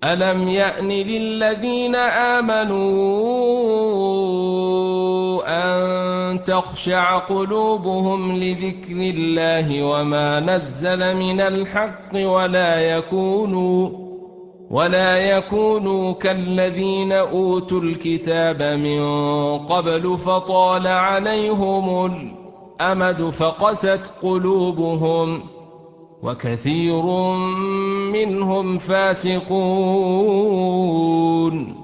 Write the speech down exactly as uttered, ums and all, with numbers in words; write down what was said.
ألم يأن للذين آمنوا أن تخشع قلوبهم لذكر الله وما نزل من الحق ولا يكونوا ولا يكونوا كالذين أوتوا الكتاب من قبل فطال عليهم الأمد فقست قلوبهم وكثير منهم فاسقون.